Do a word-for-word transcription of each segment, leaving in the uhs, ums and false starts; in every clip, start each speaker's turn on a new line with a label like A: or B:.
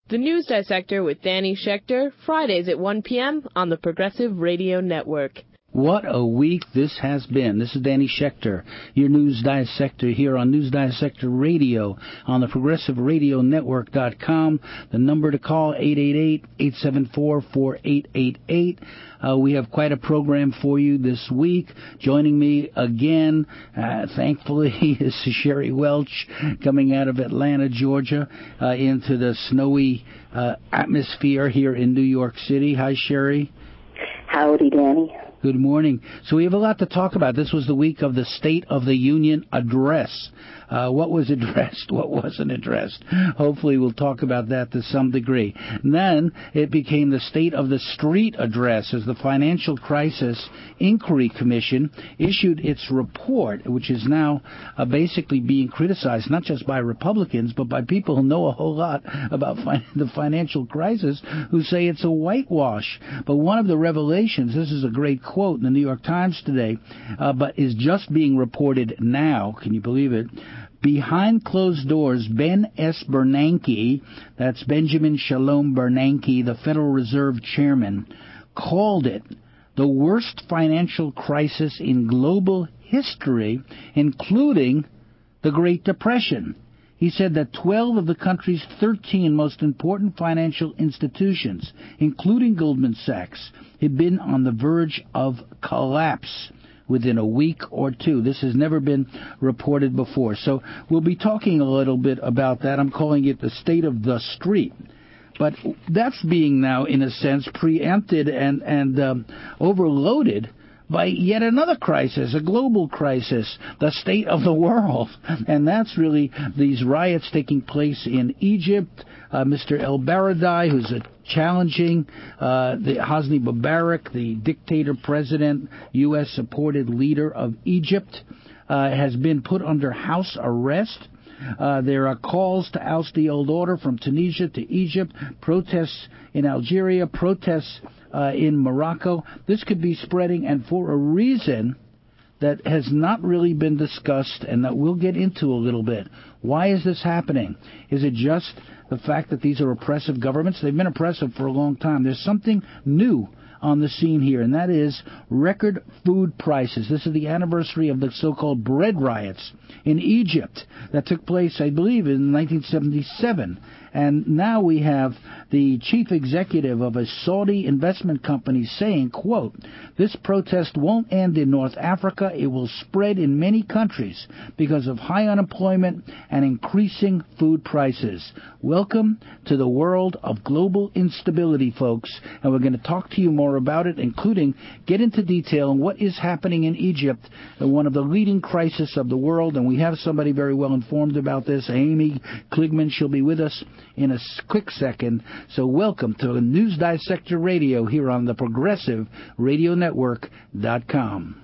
A: The News Dissector with Danny Schechter, Fridays at one p.m. on the Progressive Radio Network.
B: What a week this has been. This is Danny Schechter, your News Dissector here on News Dissector Radio on the Progressive Radio Network dot com. The number to call, eight eight eight, eight seven four, four eight eight eight. Uh, we have quite a program for you this week. Joining me again, uh, thankfully, is Sherry Welch, coming out of Atlanta, Georgia, uh, into the snowy uh, atmosphere here in New York City. Hi, Sherry.
C: Howdy, Danny.
B: Good morning. So we have a lot to talk about. This was the week of the State of the Union address. Uh, what was addressed? What wasn't addressed? Hopefully we'll talk about that to some degree. And then it became the State of the Street address as the Financial Crisis Inquiry Commission issued its report, which is now uh, basically being criticized not just by Republicans, but by people who know a whole lot about fi- the financial crisis, who say it's a whitewash. But one of the revelations, this is a great quote in the New York Times today, uh, but is just being reported now. Can you believe it? Behind closed doors, Ben S. Bernanke, that's Benjamin Shalom Bernanke, the Federal Reserve Chairman, called it the worst financial crisis in global history, including the Great Depression. He said that twelve of the country's thirteen most important financial institutions, including Goldman Sachs, had been on the verge of collapse within a week or two. This has never been reported before. So we'll be talking a little bit about that. I'm calling it the state of the street. But that's being now, in a sense, preempted and, and um, overloaded by yet another crisis, a global crisis, the state of the world. And that's really these riots taking place in Egypt. Uh, Mister El Baradei, who's a challenging uh, the Hosni Mubarak, the dictator president, U S-supported leader of Egypt, uh, has been put under house arrest. Uh, there are calls to oust the old order from Tunisia to Egypt, protests in Algeria, protests uh, in Morocco. This could be spreading, and for a reason that has not really been discussed and that we'll get into a little bit. Why is this happening? Is it just the fact that these are oppressive governments? They've been oppressive for a long time. There's something new on the scene here, and that is record food prices. This is the anniversary of the so-called bread riots in Egypt that took place, I believe, in nineteen seventy-seven. And now we have the chief executive of a Saudi investment company saying, quote, "This protest won't end in North Africa. It will spread in many countries because of high unemployment and increasing food prices." Welcome to the world of global instability, folks. And we're going to talk to you more about it, including get into detail on what is happening in Egypt, one of the leading crises of the world. And we have somebody very well informed about this, Amy Kligman. She'll be with us in a quick second. So welcome to the News Dissector Radio here on the Progressive Radio Network dot com.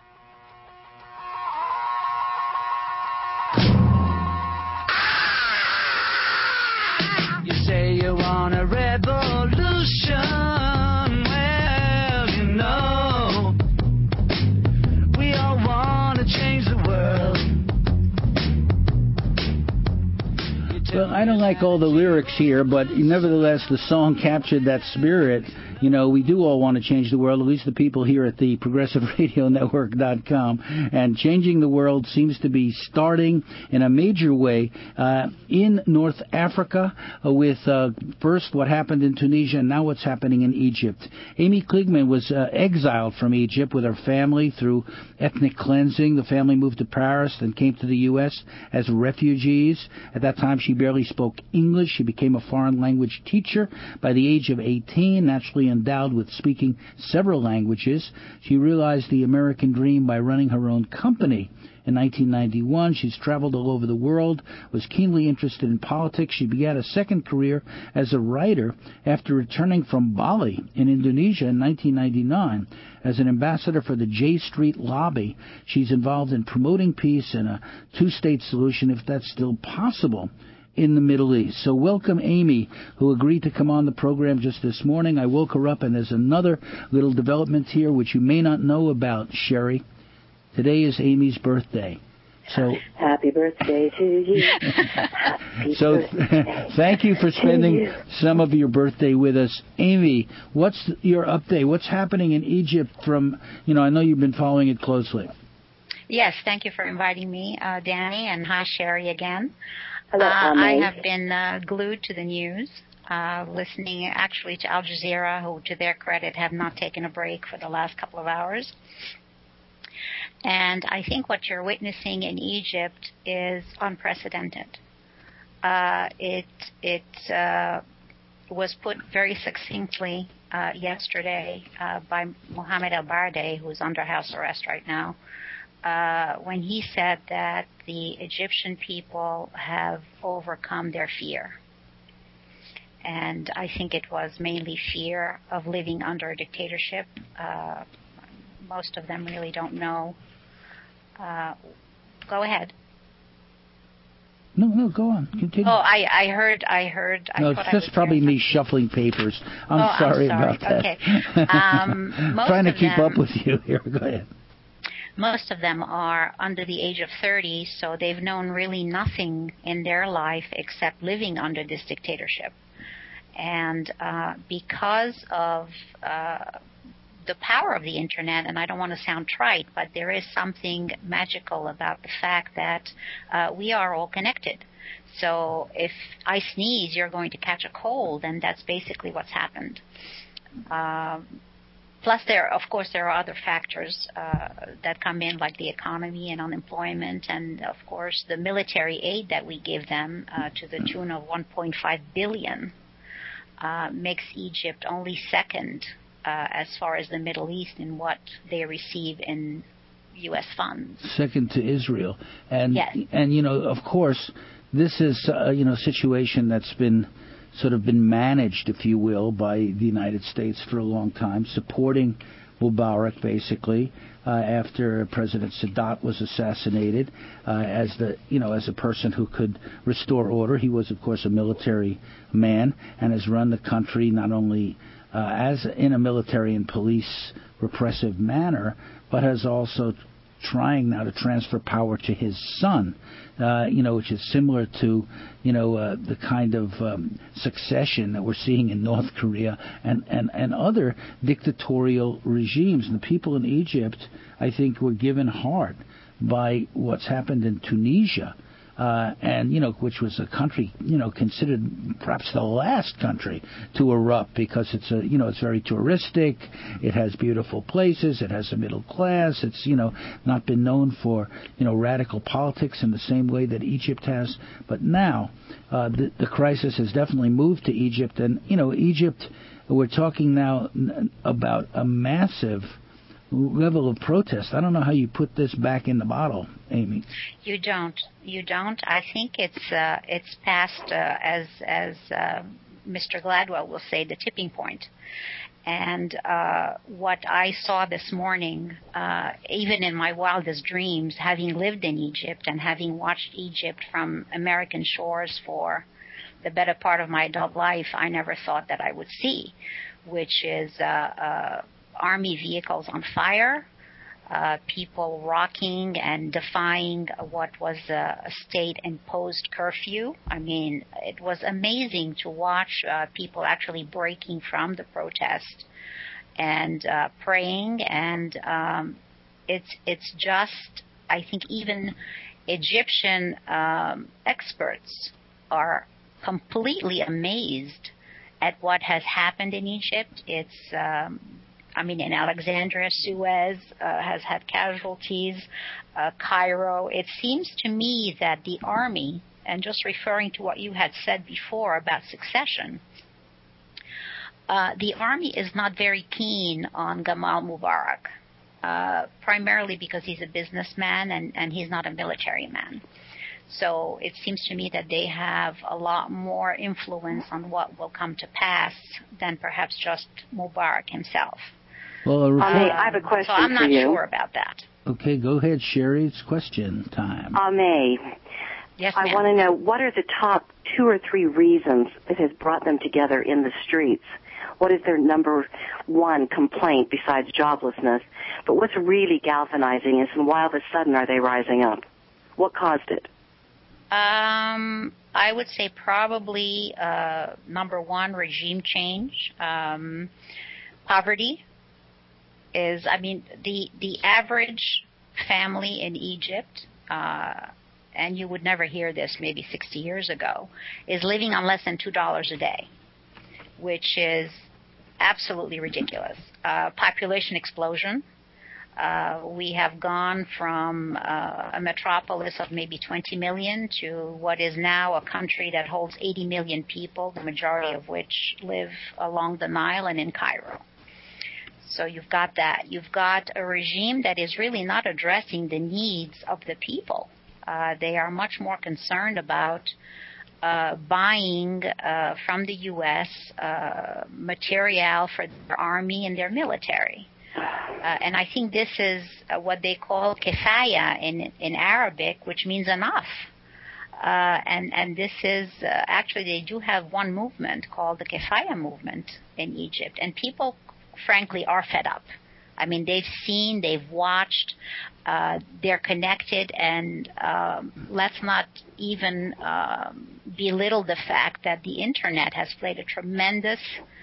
D: You say you want a revolution. Well, you know, we all want to change the world.
B: Well, I don't like all the lyrics here, but nevertheless, the song captured that spirit. You know, we do all want to change the world, at least the people here at the Progressive Radio Network dot com. And changing the world seems to be starting in a major way uh, in North Africa uh, with uh, first what happened in Tunisia and now what's happening in Egypt. Amy Kligman was uh, exiled from Egypt with her family through ethnic cleansing. The family moved to Paris and came to the U S as refugees. At that time, she barely spoke English. She became a foreign language teacher by the age of eighteen, naturally endowed with speaking several languages. She realized the American dream by running her own company. In nineteen ninety-one, she's traveled all over the world, was keenly interested in politics. She began a second career as a writer after returning from Bali in Indonesia in nineteen ninety-nine. As an ambassador for the J Street Lobby, she's involved in promoting peace and a two-state solution, if that's still possible, in the Middle East. So welcome Amy, who agreed to come on the program just this morning. I woke her up, and there's another little development here which you may not know about, Sherry. Today is Amy's birthday. So
C: happy birthday to you. Happy
B: so
C: birthday
B: thank you for spending
C: you.
B: some of your birthday with us. Amy, what's your update? What's happening in Egypt from, you know, I know you've been following it closely.
E: Yes, thank you for inviting me, uh, Danny, and hi, Sherry, again.
C: Hello,
E: uh, I
C: Amy.
E: have been uh, glued to the news, uh, listening actually to Al Jazeera, who, to their credit, have not taken a break for the last couple of hours. And I think what you're witnessing in Egypt is unprecedented. Uh, it it uh, was put very succinctly uh, yesterday uh, by Mohammed El-Baradei, who is under house arrest right now, uh, when he said that the Egyptian people have overcome their fear. And I think it was mainly fear of living under a dictatorship. Uh, most of them really don't know. Uh, go ahead.
B: No, no, go on. Continue.
E: Oh, I, I heard, I heard. I
B: no,
E: thought
B: it's just
E: I
B: probably
E: hear
B: me shuffling papers. I'm
E: oh,
B: sorry,
E: I'm sorry
B: about that.
E: Okay. Um, most
B: Trying to
E: of
B: keep
E: them,
B: up with you here. Go ahead.
E: Most of them are under the age of thirty, so they've known really nothing in their life except living under this dictatorship. And uh, because of uh, the power of the internet, and I don't want to sound trite, but there is something magical about the fact that uh, we are all connected. So if I sneeze, you're going to catch a cold, and that's basically what's happened. Um, plus, there, of course, there are other factors uh, that come in, like the economy and unemployment, and of course, the military aid that we give them uh, to the tune of one point five billion dollars uh, makes Egypt only second Uh, as far as the Middle East in what they receive in U S funds.
B: Second to Israel. And,
E: yes.
B: and you know, of course, this is, uh, you know, a situation that's been sort of been managed, if you will, by the United States for a long time, supporting Mubarak, basically, uh, after President Sadat was assassinated, uh, as the, you know, as a person who could restore order. He was, of course, a military man and has run the country not only Uh, as in a military and police repressive manner, but has also trying now to transfer power to his son, uh, you know, which is similar to, you know, uh, the kind of um, succession that we're seeing in North Korea and, and, and other dictatorial regimes. And the people in Egypt, I think, were given heart by what's happened in Tunisia. Uh, and, you know, which was a country, you know, considered perhaps the last country to erupt because it's a, you know, it's very touristic. It has beautiful places. It has a middle class. It's, you know, not been known for, you know, radical politics in the same way that Egypt has. But now uh, the, the crisis has definitely moved to Egypt. And, you know, Egypt, we're talking now about a massive level of protest. I don't know how you put this back in the bottle, Amy.
E: You don't. You don't. I think it's uh, it's past, uh, as as uh, Mister Gladwell will say, the tipping point. And uh, what I saw this morning, uh, even in my wildest dreams, having lived in Egypt and having watched Egypt from American shores for the better part of my adult life, I never thought that I would see, which is uh, uh, army vehicles on fire, uh, people rocking and defying what was a, a state-imposed curfew. I mean, it was amazing to watch uh, people actually breaking from the protest and uh, praying. And um, it's it's just, I think even Egyptian um, experts are completely amazed at what has happened in Egypt. It's um, I mean, in Alexandria, Suez uh, has had casualties, uh, Cairo. It seems to me that the army, and just referring to what you had said before about succession, uh, the army is not very keen on Gamal Mubarak, uh, primarily because he's a businessman and, and he's not a military man. So it seems to me that they have a lot more influence on what will come to pass than perhaps just Mubarak himself.
B: Well, a report,
C: um, I have a question
E: so I'm not
C: for you.
E: sure about that.
B: Okay, go ahead, Sherry. It's question time.
C: Ame,
E: Yes,
C: I
E: ma'am.
C: want to know, what are the top two or three reasons that has brought them together in the streets? What is their number one complaint besides joblessness? But what's really galvanizing is, and why all of a sudden are they rising up? What caused it?
E: Um, I would say probably uh, number one, regime change. Um, poverty is, I mean, the the average family in Egypt, uh, and you would never hear this maybe sixty years ago, is living on less than two dollars a day, which is absolutely ridiculous. Uh, population explosion. Uh, we have gone from uh, a metropolis of maybe twenty million to what is now a country that holds eighty million people, the majority of which live along the Nile and in Cairo. So you've got that. You've got a regime that is really not addressing the needs of the people. Uh, they are much more concerned about uh, buying uh, from the U S uh, material for their army and their military. Uh, and I think this is uh, what they call kifaya in in Arabic, which means enough. Uh, and and this is uh, actually they do have one movement called the kifaya movement in Egypt, and people, frankly, are fed up. I mean, they've seen, they've watched, uh, they're connected, and um, let's not even um, belittle the fact that the internet has played a tremendous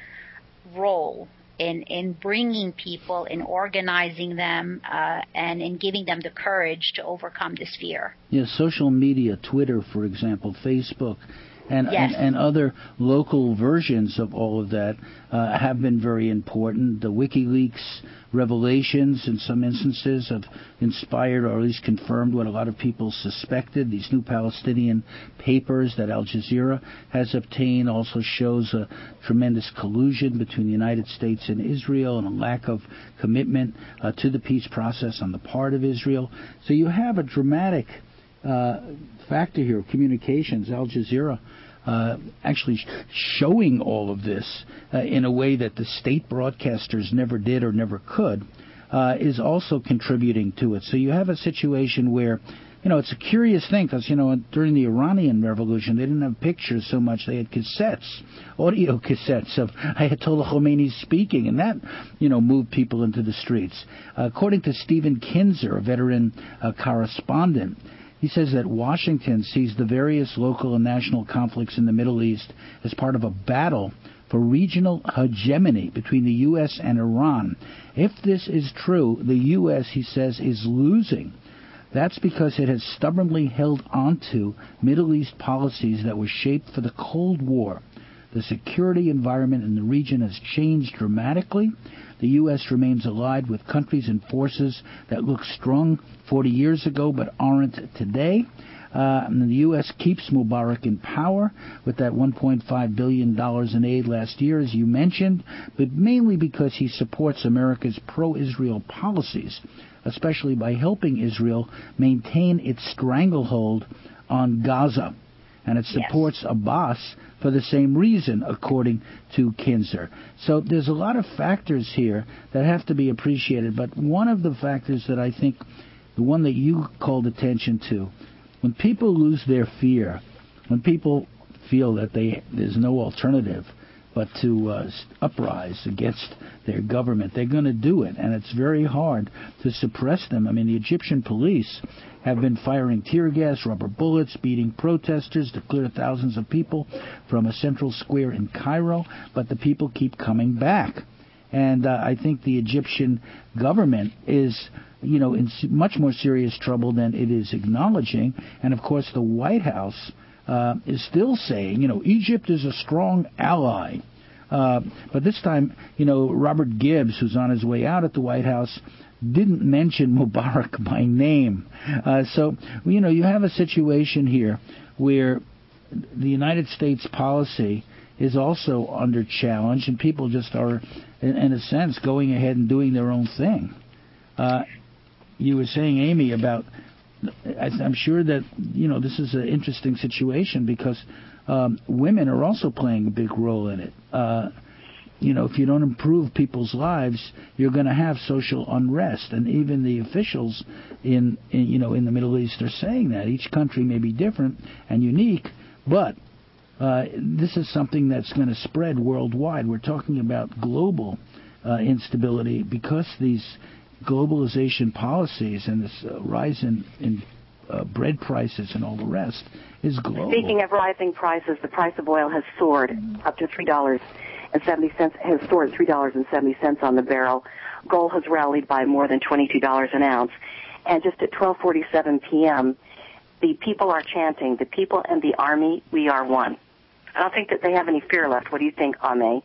E: role in, in bringing people, in organizing them, uh, and in giving them the courage to overcome this fear.
B: Yes, social media, Twitter, for example, Facebook, and,
E: yes.
B: and, and other local versions of all of that uh, have been very important. The WikiLeaks revelations, in some instances, have inspired or at least confirmed what a lot of people suspected. These new Palestinian papers that Al Jazeera has obtained also shows a tremendous collusion between the United States and Israel and a lack of commitment uh, to the peace process on the part of Israel. So you have a dramatic uh, factor here of communications. Al Jazeera Uh, actually showing all of this uh, in a way that the state broadcasters never did or never could, uh, is also contributing to it. So you have a situation where, you know, it's a curious thing because, you know, during the Iranian Revolution, they didn't have pictures so much. They had cassettes, audio cassettes of Ayatollah Khomeini speaking, and that, you know, moved people into the streets. Uh, according to Stephen Kinzer, a veteran uh, correspondent, he says that Washington sees the various local and national conflicts in the Middle East as part of a battle for regional hegemony between the U S and Iran. If this is true, the U S, he says, is losing. That's because it has stubbornly held onto Middle East policies that were shaped for the Cold War. The security environment in the region has changed dramatically. The U S remains allied with countries and forces that looked strong forty years ago but aren't today. Uh, and the U S keeps Mubarak in power with that one point five billion dollars in aid last year, as you mentioned, but mainly because he supports America's pro-Israel policies, especially by helping Israel maintain its stranglehold on Gaza. And it supports yes. Abbas for the same reason, according to Kinzer. So there's a lot of factors here that have to be appreciated. But one of the factors that I think, the one that you called attention to, when people lose their fear, when people feel that they there's no alternative but to uh, uprise against their government, they're going to do it. And it's very hard to suppress them. I mean, the Egyptian police have been firing tear gas, rubber bullets, beating protesters to clear thousands of people from a central square in Cairo, but the people keep coming back. And uh, I think the Egyptian government is, you know, in much more serious trouble than it is acknowledging. And, of course, the White House uh, is still saying, you know, Egypt is a strong ally. Uh, but this time, you know, Robert Gibbs, who's on his way out at the White House, didn't mention Mubarak by name. Uh, so, you know, you have a situation here where the United States policy is also under challenge, and people just are, in, in a sense, going ahead and doing their own thing. Uh, you were saying, Amy, about, I'm sure that, you know, this is an interesting situation because um, women are also playing a big role in it. Uh, You know, if you don't improve people's lives, you're going to have social unrest. And even the officials in, in, you know, in the Middle East are saying that. Each country may be different and unique, but uh, this is something that's going to spread worldwide. We're talking about global uh, instability because these globalization policies and this uh, rise in, in uh, bread prices and all the rest is global.
C: Speaking of rising prices, the price of oil has soared up to three dollars and seventy cents. Has soared three dollars and seventy cents on the barrel. Gold has rallied by more than twenty-two dollars an ounce. And just at twelve forty-seven p.m., the people are chanting, "The people and the army, we are one." I don't think that they have any fear left. What do you think, Ame?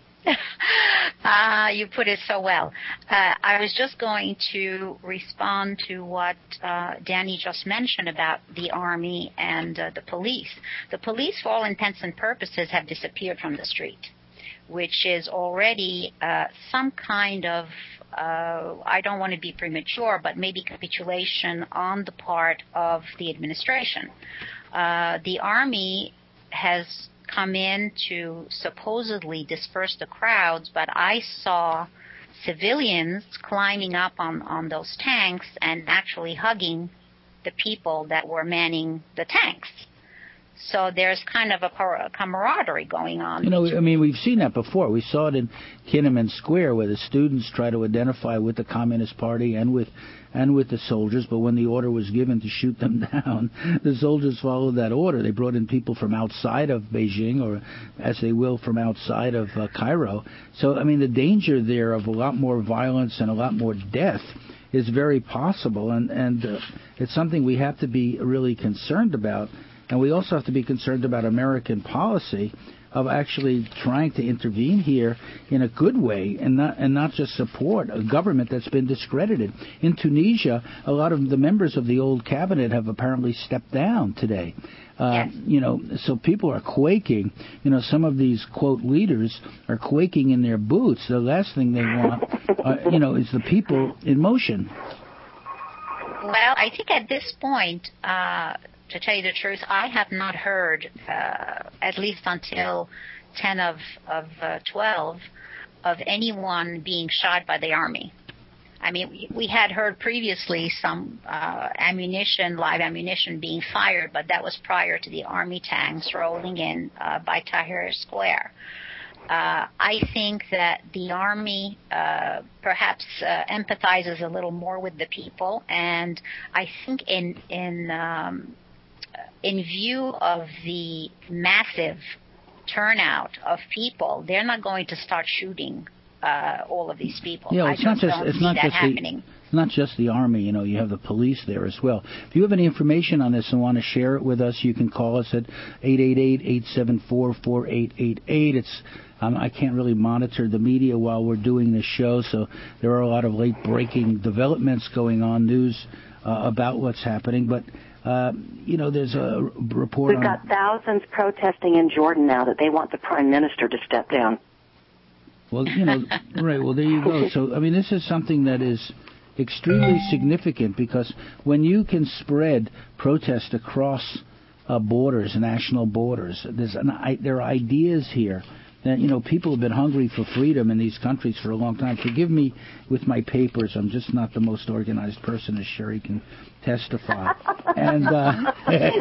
E: uh, you put it so well. Uh, I was just going to respond to what uh, Danny just mentioned about the Army and uh, the police. The police, for all intents and purposes, have disappeared from the street, which is already uh, some kind of, uh, I don't want to be premature, but maybe capitulation on the part of the administration. Uh, the Army has come in to supposedly disperse the crowds, but I saw civilians climbing up on, on those tanks and actually hugging the people that were manning the tanks. So there's kind of a camaraderie going on.
B: You know, I mean, we've seen that before. We saw it in Tiananmen Square where the students try to identify with the Communist Party and with and with the soldiers, but when the order was given to shoot them down, the soldiers followed that order. They brought in people from outside of Beijing, or as they will, from outside of uh, Cairo. So, I mean, the danger there of a lot more violence and a lot more death is very possible, and, and uh, it's something we have to be really concerned about. And we also have to be concerned about American policy of actually trying to intervene here in a good way and not and not just support a government that's been discredited. In Tunisia, a lot of the members of the old cabinet have apparently stepped down today. Uh,
E: yes.
B: You know, so people are quaking. You know, some of these, quote, leaders are quaking in their boots. The last thing they want, uh, you know, is the people in motion.
E: Well, I think at this point, uh, to tell you the truth, I have not heard, uh, at least until ten of, of uh, twelve, of anyone being shot by the Army. I mean, we, we had heard previously some uh, ammunition, live ammunition being fired, but that was prior to the Army tanks rolling in uh, by Tahrir Square. Uh, I think that the Army uh, perhaps uh, empathizes a little more with the people, and I think in in um, in view of the massive turnout of people, they're not going to start shooting uh, all of these people.
B: Yeah, well,
E: I
B: it's
E: just
B: not just
E: don't
B: it's
E: see
B: not
E: that
B: just
E: happening.
B: the it's not just the Army. You know, you have the police there as well. If you have any information on this and want to share it with us, you can call us at eight eight eight, eight seven four, four eight eight eight. It's Um, I can't really monitor the media while we're doing this show, so there are a lot of late-breaking developments going on, news uh, about what's happening. But, uh, you know, there's a report
C: We've
B: on...
C: got thousands protesting in Jordan now that they want the prime minister to step down.
B: Well, you know, right, well, there you go. So, I mean, this is something that is extremely significant because when you can spread protest across uh, borders, national borders, there's an, I, there are ideas here that, you know, people have been hungry for freedom in these countries for a long time. Forgive me with my papers. I'm just not the most organized person, as Sherry can testify. And, uh,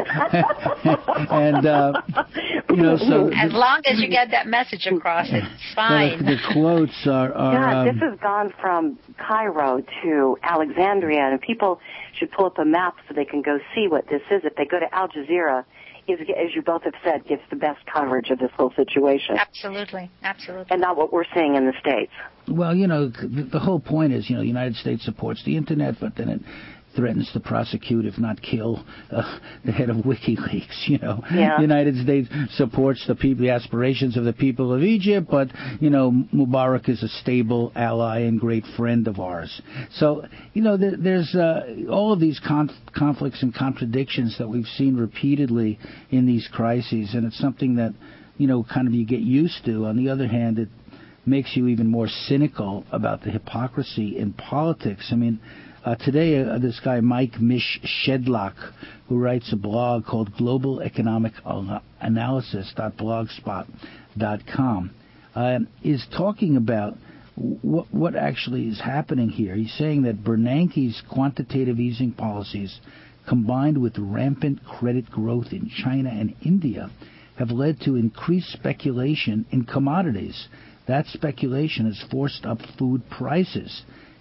B: and uh, you know, so...
E: As
B: the,
E: long as you get that message across, it's fine.
B: The, the quotes are... are
C: God,
B: um,
C: this has gone from Cairo to Alexandria, and people should pull up a map so they can go see what this is. If they go to Al Jazeera, is, as you both have said, gives the best coverage of this whole situation.
E: Absolutely, absolutely.
C: And not what we're seeing in the States.
B: Well, you know, the, the whole point is, you know, the United States supports the Internet, but then it threatens to prosecute, if not kill, uh, the head of WikiLeaks. You know,
C: yeah.
B: The United States supports the people, the aspirations of the people of Egypt, but you know, Mubarak is a stable ally and great friend of ours. So, you know, there, there's uh, all of these conf- conflicts and contradictions that we've seen repeatedly in these crises, and it's something that, you know, kind of you get used to. On the other hand, it makes you even more cynical about the hypocrisy in politics. I mean, Uh, today, uh, this guy, Mike Mish Shedlock, who writes a blog called global economic analysis dot blogspot dot com, uh, is talking about what, what actually is happening here. He's saying that Bernanke's quantitative easing policies, combined with rampant credit growth in China and India, have led to increased speculation in commodities. That speculation has forced up food prices.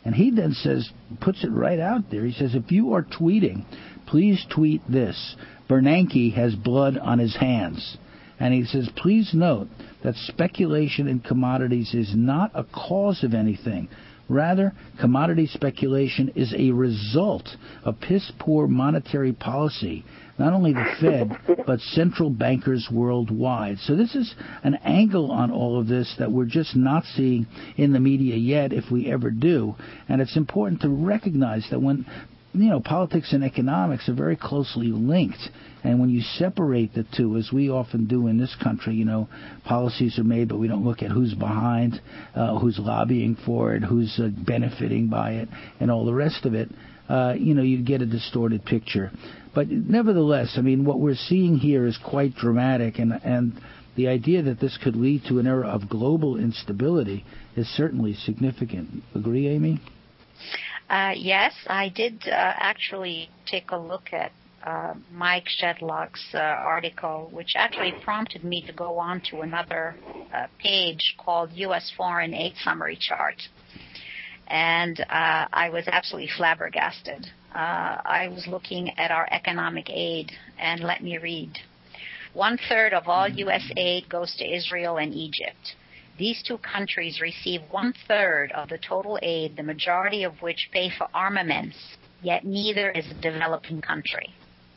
B: And he then says, puts it right out there. He says, if you are tweeting, please tweet this. Bernanke has blood on his hands. And he says, please note that speculation in commodities is not a cause of anything. Rather, commodity speculation is a result of piss-poor monetary policy, not only the Fed, but central bankers worldwide. So this is an angle on all of this that we're just not seeing in the media yet, if we ever do. And it's important to recognize that when, you know, politics and economics are very closely linked. And when you separate the two, as we often do in this country, you know, policies are made, but we don't look at who's behind, uh, who's lobbying for it, who's uh, benefiting by it, and all the rest of it. Uh, you know, you get a distorted picture. But nevertheless, I mean, what we're seeing here is quite dramatic, and and the idea that this could lead to an era of global instability is certainly significant. Agree, Amy?
E: Uh, yes, I did uh, actually take a look at uh, Mike Shedlock's uh, article, which actually prompted me to go on to another uh, page called U S Foreign Aid Summary Chart. And uh, I was absolutely flabbergasted. Uh, I was looking at our economic aid, and let me read. One third of all U S aid goes to Israel and Egypt. These two countries receive one-third of the total aid, the majority of which pay for armaments, yet neither is a developing country.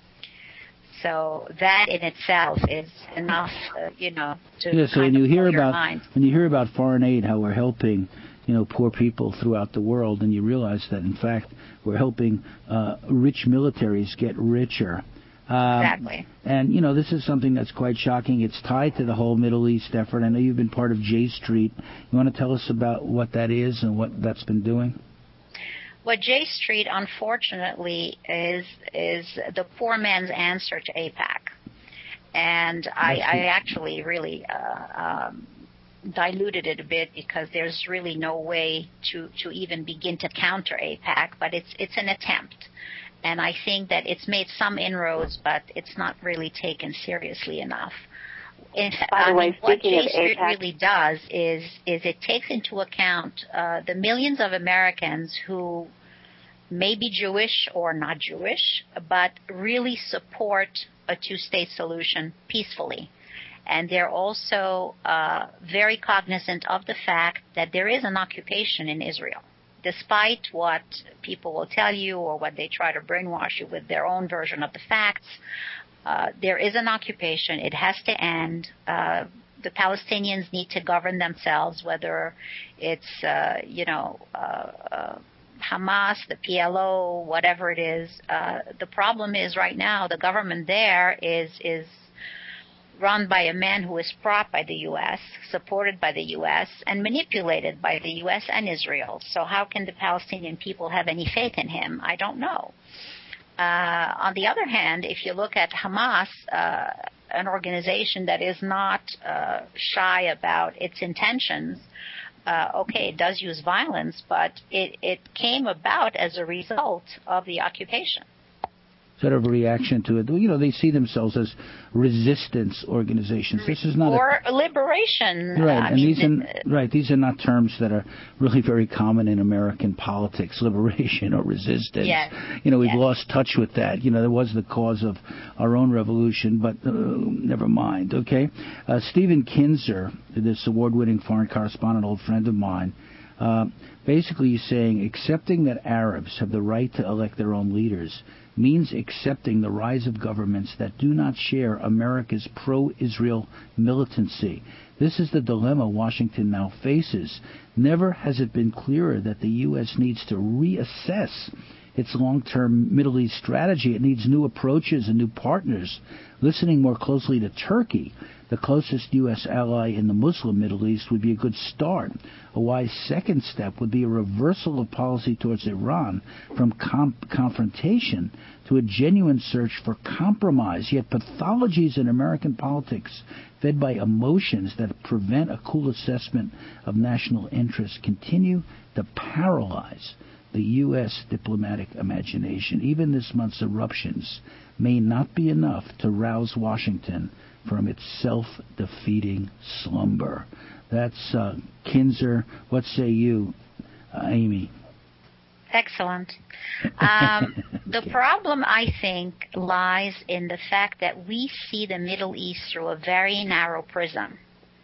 E: So that in itself is enough, uh, you know, to
B: yeah, so
E: kind
B: when you
E: of
B: hear
E: blow your
B: about
E: mind.
B: When you hear about foreign aid, how we're helping, you know, poor people throughout the world, and you realize that, in fact, we're helping uh, rich militaries get richer. Um,
E: exactly.
B: And, you know, this is something that's quite shocking. It's tied to the whole Middle East effort. I know you've been part of J Street. You want to tell us about what that is and what that's been doing?
E: Well, J Street, unfortunately, is is the poor man's answer to AIPAC. And I, I actually really uh, um, diluted it a bit because there's really no way to, to even begin to counter AIPAC, but it's it's an attempt. And I think that it's made some inroads, but it's not really taken seriously enough. In,
C: By the
E: I
C: way,
E: mean, what
C: speaking
E: J Street
C: of AIPAC,
E: really does is is it takes into account uh, the millions of Americans who may be Jewish or not Jewish, but really support a two-state solution peacefully. And they're also uh, very cognizant of the fact that there is an occupation in Israel. Despite what people will tell you or what they try to brainwash you with their own version of the facts, uh, there is an occupation. It has to end. Uh, the Palestinians need to govern themselves, whether it's, uh, you know, uh, uh, Hamas, the P L O, whatever it is. Uh, the problem is right now the government there is is run by a man who is propped by the U S, supported by the U S, and manipulated by the U S and Israel. So how can the Palestinian people have any faith in him? I don't know. Uh, on the other hand, if you look at Hamas, uh, an organization that is not uh, shy about its intentions, uh, okay, it does use violence, but it, it came about as a result of the occupation.
B: Sort of a reaction to it. You know, they see themselves as resistance organizations. This is not
E: or
B: a,
E: liberation.
B: right,
E: I
B: and
E: mean,
B: these are, right. These are not terms that are really very common in American politics. Liberation or resistance.
E: Yes.
B: You know, we've
E: yes.
B: lost touch with that. You know, that was the cause of our own revolution, but uh, never mind. Okay, uh, Stephen Kinzer, this award-winning foreign correspondent, old friend of mine. Uh, basically, he's saying accepting that Arabs have the right to elect their own leaders means accepting the rise of governments that do not share America's pro-Israel militancy. This is the dilemma Washington now faces. Never has it been clearer that the U S needs to reassess its long-term Middle East strategy. It needs new approaches and new partners, listening more closely to Turkey. The closest U S ally in the Muslim Middle East would be a good start. A wise second step would be a reversal of policy towards Iran from comp- confrontation to a genuine search for compromise. Yet pathologies in American politics fed by emotions that prevent a cool assessment of national interests continue to paralyze the U S diplomatic imagination. Even this month's eruptions may not be enough to rouse Washington from its self-defeating slumber. That's uh, Kinzer. What say you, uh, Amy?
E: Excellent. Um, the problem, I think, lies in the fact that we see the Middle East through a very narrow prism.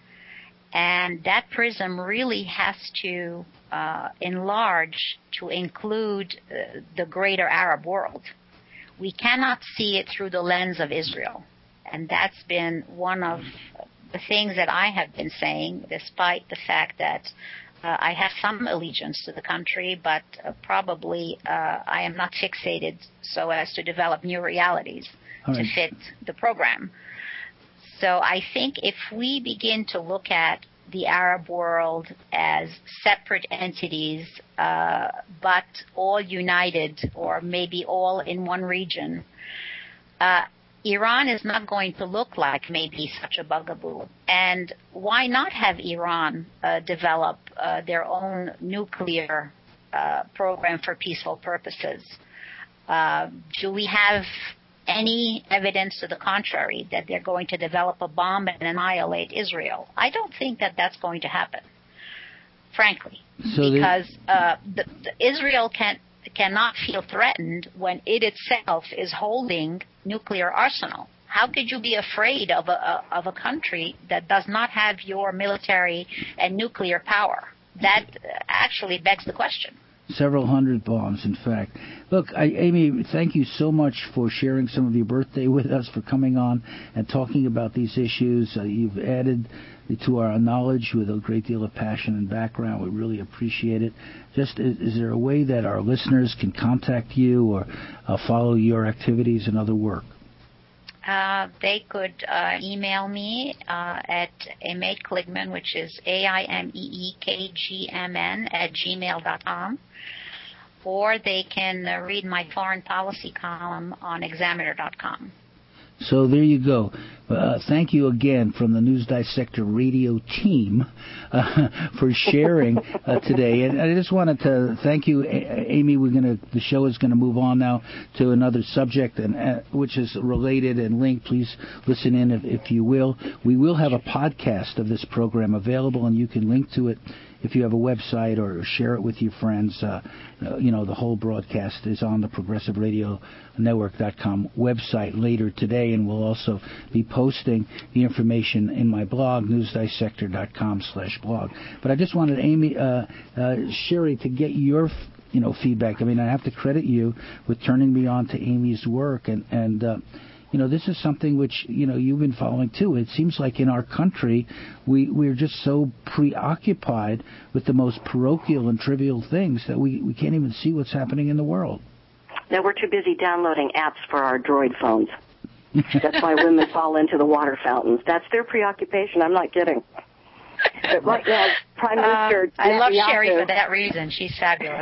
E: And that prism really has to uh, enlarge to include uh, the greater Arab world. We cannot see it through the lens of Israel. And that's been one of the things that I have been saying, despite the fact that uh, I have some allegiance to the country, but uh, probably uh, I am not fixated so as to develop new realities right. to fit the program. So I think if we begin to look at the Arab world as separate entities, uh, but all united, or maybe all in one region, uh, Iran is not going to look like maybe such a bugaboo. And why not have Iran uh, develop uh, their own nuclear uh, program for peaceful purposes? Uh, do we have any evidence to the contrary that they're going to develop a bomb and annihilate Israel? I don't think that that's going to happen, frankly, so because they... uh, the, the Israel can, cannot feel threatened when it itself is holding nuclear arsenal. How could you be afraid of a, of a country that does not have your military and nuclear power? That actually begs the question.
B: Several hundred bombs, in fact. Look, I, Amy, thank you so much for sharing some of your birthday with us, for coming on and talking about these issues. Uh, you've added to our knowledge with a great deal of passion and background. We really appreciate it. Just, is, is there a way that our listeners can contact you or uh, follow your activities and other work?
E: Uh, they could uh, email me uh, at Aimee Kligman, which is A I M E E K G M N at gmail dot com. Or they can uh, read my foreign policy column on examiner dot com.
B: So there you go. Uh, thank you again from the News Dissector radio team uh, for sharing uh, today. And I just wanted to thank you, a- Amy. We're gonna the show is going to move on now to another subject, and uh, which is related and linked. Please listen in if, if you will. We will have a podcast of this program available, and you can link to it if you have a website or share it with your friends. Uh, you know, the whole broadcast is on the progressive radio network dot com website later today, and we'll also be posting the information in my blog, news dissector dot com slash blog. But I just wanted Amy, uh, uh, Sherry, to get your you know feedback. I mean, I have to credit you with turning me on to Amy's work, and and uh, you know, this is something which, you know, you've been following too. It seems like in our country, we, we're just so preoccupied with the most parochial and trivial things that we, we can't even see what's happening in the world.
C: No, we're too busy downloading apps for our Droid phones. That's why women fall into the water fountains. That's their preoccupation. I'm not kidding. But right now, Prime Minister
E: uh, I love
C: Netanyahu,
E: Sherry for that reason. She's fabulous.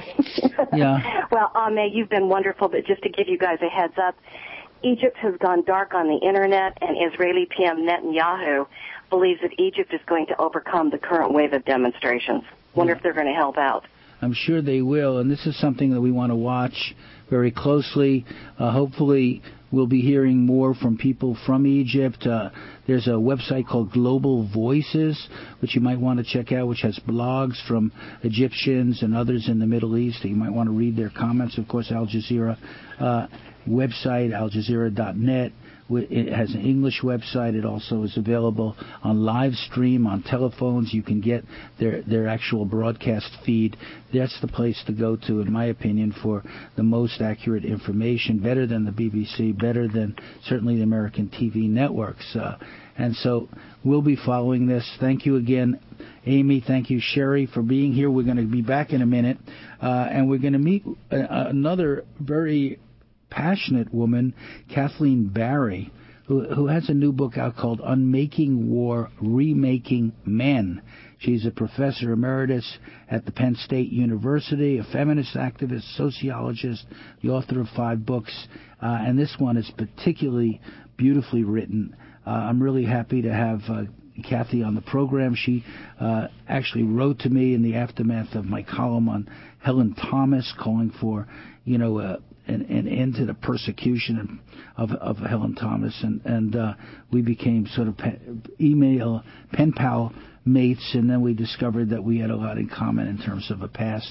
B: Yeah.
C: Well, Aimee, you've been wonderful, but just to give you guys a heads up, Egypt has gone dark on the Internet, and Israeli P M Netanyahu believes that Egypt is going to overcome the current wave of demonstrations. Wonder yeah. if they're going to help out.
B: I'm sure they will, and this is something that we want to watch very closely. Uh, hopefully, we'll be hearing more from people from Egypt. Uh, there's a website called Global Voices, which you might want to check out, which has blogs from Egyptians and others in the Middle East. You might want to read their comments. Of course, Al Jazeera uh, website, al jazeera dot net. It has an English website. It also is available on live stream, on telephones. You can get their their actual broadcast feed. That's the place to go to, in my opinion, for the most accurate information, better than the B B C, better than certainly the American T V networks. Uh, and so we'll be following this. Thank you again, Amy. Thank you, Sherry, for being here. We're going to be back in a minute, uh, and we're going to meet uh, another very passionate woman, Kathleen Barry, who, who has a new book out called Unmaking War, Remaking Men. She's a professor emeritus at the Penn State University, a feminist activist, sociologist, the author of five books, uh, and this one is particularly beautifully written. Uh, I'm really happy to have uh, Kathy on the program. She uh, actually wrote to me in the aftermath of my column on Helen Thomas, calling for, you know, uh, an, an end to the persecution of, of Helen Thomas, and and uh, we became sort of pe- email pen pal mates, and then we discovered that we had a lot in common in terms of a past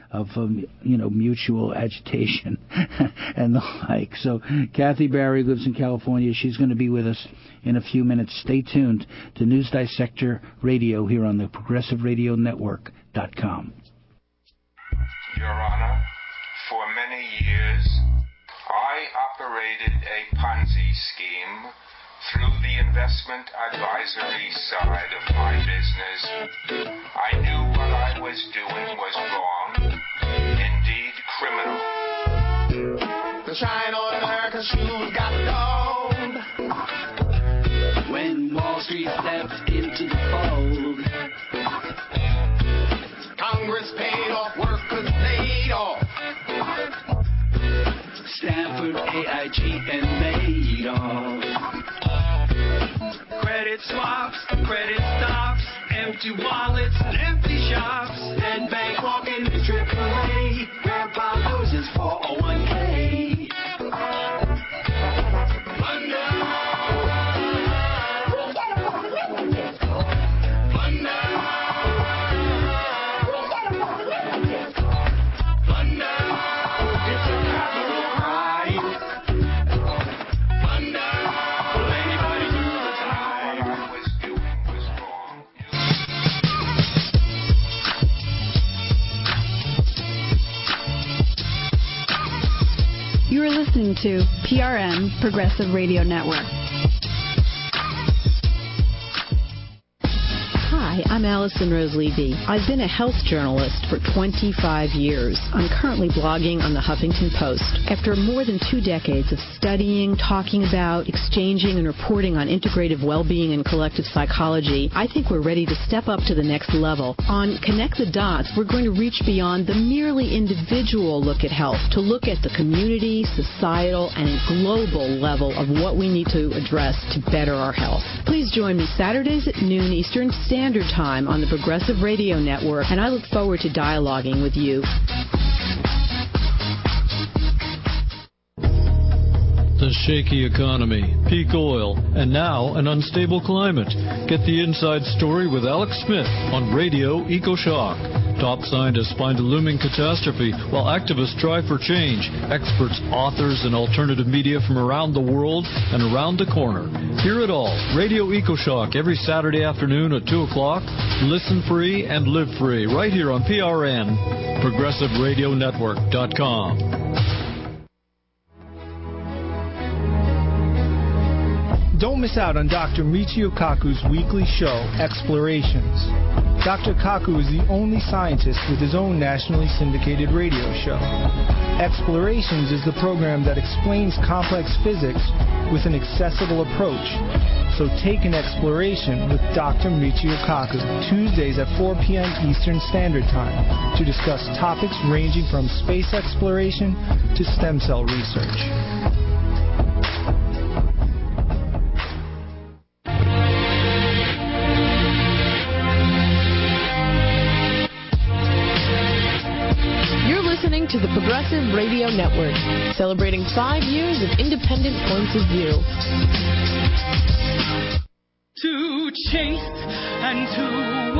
B: of um, you know, mutual agitation and the like. So Kathy Barry lives in California. She's going to be with us in a few minutes. Stay tuned to News Dissector Radio here on the Progressive Radio Network dot com.
F: Your Honor, for many years, I operated a Ponzi scheme through the investment advisory side of my business. I knew what I was doing was wrong, indeed criminal.
D: The shine on America's shoes got dulled when Wall Street stepped into the fold. Congress paid off workers laid off. Stanford, A I G, and Madoff. Credit swaps, credit stops, empty wallets and empty shops, and bank walking to triple A. Grandpa loses four oh one k.
G: You are listening to P R N, Progressive Radio Network.
H: Hi, I'm Allison Rose Levy. I've been a health journalist for twenty-five years. I'm currently blogging on the Huffington Post. After more than two decades of studying, talking about, exchanging, and reporting on integrative well-being and collective psychology, I think we're ready to step up to the next level. On Connect the Dots, we're going to reach beyond the merely individual look at health to look at the community, societal, and global level of what we need to address to better our health. Please join me Saturdays at noon Eastern Standard Time on the Progressive Radio Network, and I look forward to dialoguing with you.
I: The shaky economy, peak oil, and now an unstable climate. Get the inside story with Alex Smith on Radio EcoShock. Top scientists find a looming catastrophe while activists try for change. Experts, authors, and alternative media from around the world and around the corner. Hear it all. Radio EcoShock every Saturday afternoon at two o'clock. Listen free and live free right here on P R N, Progressive Radio Network dot com.
J: Don't miss out on Doctor Michio Kaku's weekly show, Explorations. Doctor Kaku is the only scientist with his own nationally syndicated radio show. Explorations is the program that explains complex physics with an accessible approach. So take an exploration with Doctor Michio Kaku, Tuesdays at four p.m. Eastern Standard Time, to discuss topics ranging from space exploration to stem cell research.
A: To the Progressive Radio Network, celebrating five years of independent points of view.
D: To chase and to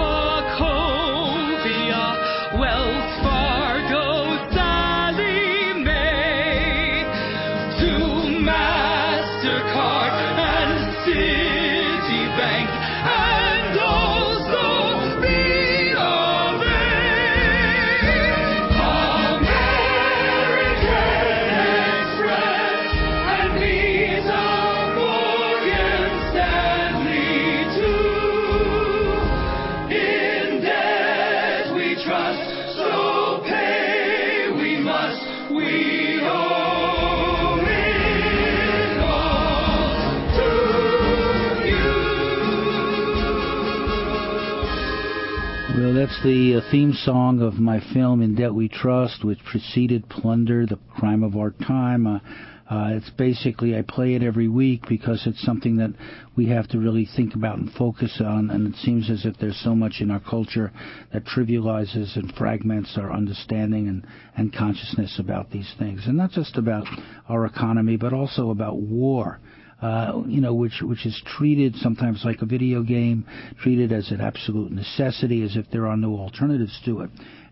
D: Wachovia, Wells Fargo, Sally Mae, to MasterCard and Citibank, and also B of A.
B: Well, that's the uh, theme song of my film In Debt We Trust, which preceded Plunder, the Crime of Our Time. Uh, uh, it's basically, I play it every week because it's something that we have to really think about and focus on, and it seems as if there's so much in our culture that trivializes and fragments our understanding and, and consciousness about these things. And not just about our economy, but also about war. Uh, you know, which which is treated sometimes like a video game, treated as an absolute necessity, as if there are no alternatives to it.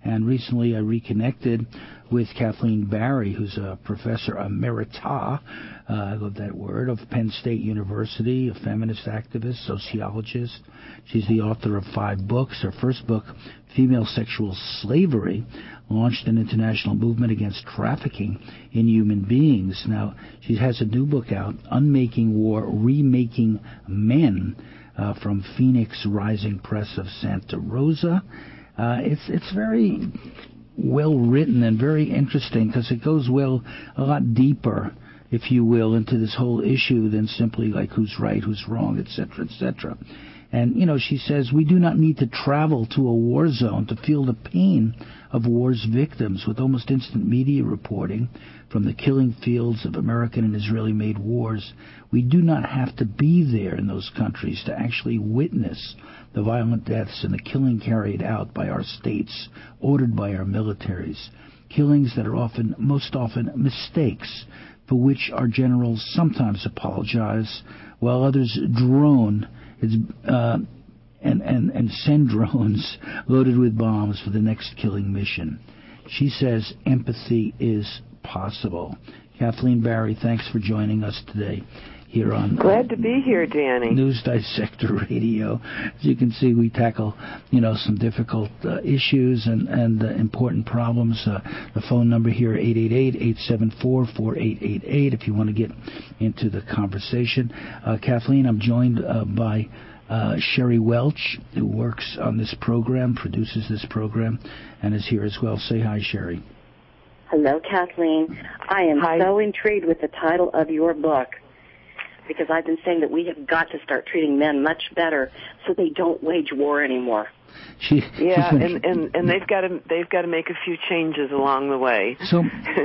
B: And recently I reconnected with Kathleen Barry, who's a professor emerita, uh, I love that word, of Penn State University, a feminist activist, sociologist. She's the author of five books. Her first book, Female Sexual Slavery, launched an international movement against trafficking in human beings. Now, she has a new book out, Unmaking War, Remaking Men, uh, from Phoenix Rising Press of Santa Rosa. Uh, it's it's very well written and very interesting because it goes well a lot deeper, if you will, into this whole issue than simply like who's right, who's wrong, et cetera, et cetera. And, you know, she says, we do not need to travel to a war zone to feel the pain of war's victims. With almost instant media reporting from the killing fields of American and Israeli-made wars, we do not have to be there in those countries to actually witness the violent deaths and the killing carried out by our states, ordered by our militaries. Killings that are often, most often, mistakes, for which our generals sometimes apologize, while others drone It's, uh, and, and, and send drones loaded with bombs for the next killing mission. She says empathy is possible. Kathleen Barry, thanks for joining us today here on
K: Glad to be here, Danny.
B: News Dissector Radio. As you can see, we tackle, you know, some difficult uh, issues and, and uh, important problems. Uh, the phone number here, eight eight eight, eight seven four, four eight eight eight, if you want to get into the conversation. Uh, Kathleen, I'm joined uh, by uh, Sherry Welch, who works on this program, produces this program, and is here as well. Say hi, Sherry.
C: Hello, Kathleen. I am
K: Hi.
C: so intrigued with the title of your book, because I've been saying that we have got to start treating men much better so they don't wage war anymore.
B: She,
K: yeah, and, and, and they've got to they've got to make a few changes along the way.
B: So,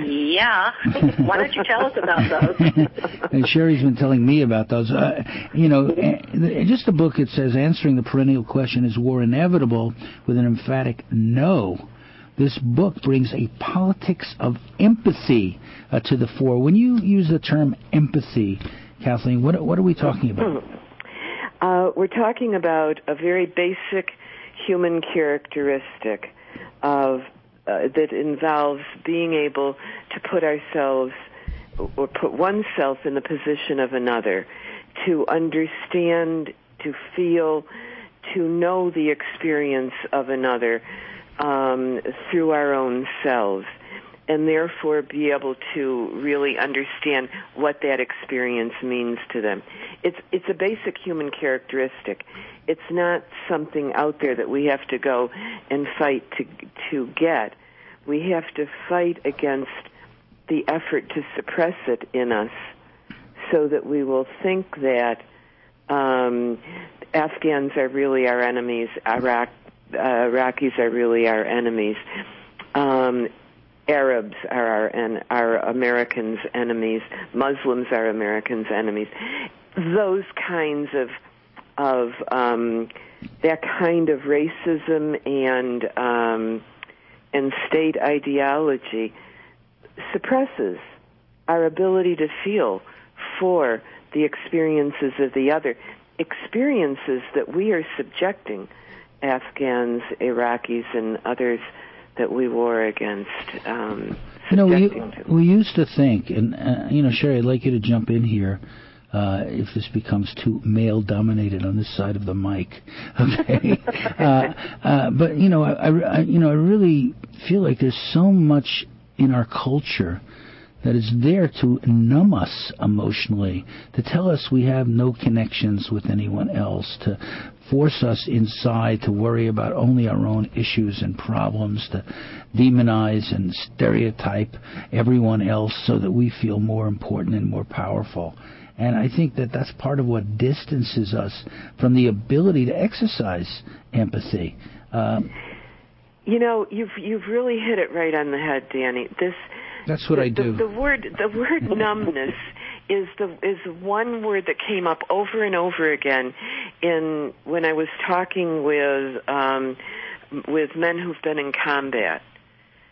C: yeah, why don't you tell us about those?
B: And Sherry's been telling me about those. Uh, you know, just the book, it says, answering the perennial question, is war inevitable, with an emphatic no. This book brings a politics of empathy uh, to the fore. When you use the term empathy, Kathleen, what what are we talking about?
K: Uh, we're talking about a very basic human characteristic of uh, that involves being able to put ourselves or put oneself in the position of another, to understand, to feel, to know the experience of another um, through our own selves, and therefore be able to really understand what that experience means to them. It's it's a basic human characteristic. It's not something out there that we have to go and fight to to get. We have to fight against the effort to suppress it in us, so that we will think that um, Afghans are really our enemies, Iraq uh, Iraqis are really our enemies. Um, Arabs are our, and are Americans' enemies. Muslims are Americans' enemies. Those kinds of of um, that kind of racism and um, and state ideology suppresses our ability to feel for the experiences of the other, experiences that we are subjecting Afghans, Iraqis, and others that we war against. Um,
B: you know, we, we used to think, and uh, you know, Sherry, I'd like you to jump in here uh, if this becomes too male-dominated on this side of the mic. Okay, uh, uh, but you know, I, I, you know, I really feel like there's so much in our culture that is there to numb us emotionally, to tell us we have no connections with anyone else, to force us inside to worry about only our own issues and problems, to demonize and stereotype everyone else so that we feel more important and more powerful. And I think that that's part of what distances us from the ability to exercise empathy. Um,
K: you know, you've you've really hit it right on the head, Danny. This
B: That's what
K: the,
B: I do.
K: The, the word the word numbness is the is one word that came up over and over again in when I was talking with um, with men who've been in combat.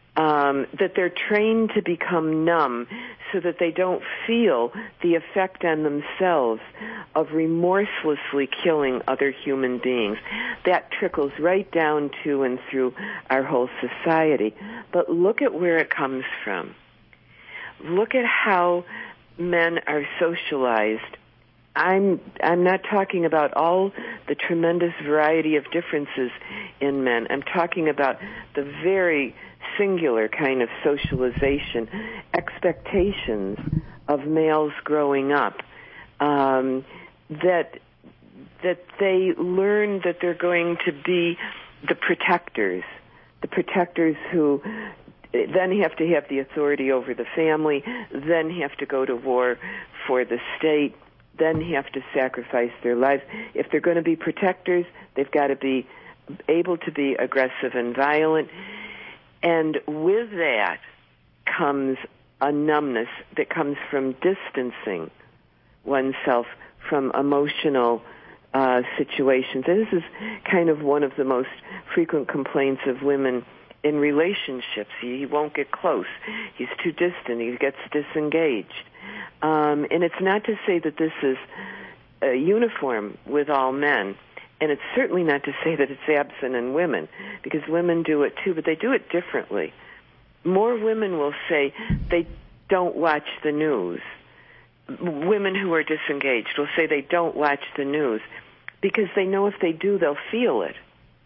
K: Um, that they're trained to become numb so that they don't feel the effect on themselves of remorselessly killing other human beings. That trickles right down to and through our whole society. But look at where it comes from. Look at how men are socialized. I'm I'm not talking about all the tremendous variety of differences in men. I'm talking about the very singular kind of socialization, expectations of males growing up, um, that that they learn that they're going to be the protectors, the protectors who then have to have the authority over the family, then have to go to war for the state, then have to sacrifice their lives. If they're going to be protectors, they've got to be able to be aggressive and violent. And with that comes a numbness that comes from distancing oneself from emotional uh, situations. And this is kind of one of the most frequent complaints of women in relationships. He, he won't get close. He's too distant. He gets disengaged. Um, and it's not to say that this is uh, uniform with all men. And it's certainly not to say that it's absent in women, because women do it too, but they do it differently. More women will say they don't watch the news. Women who are disengaged will say they don't watch the news because they know if they do, they'll feel it.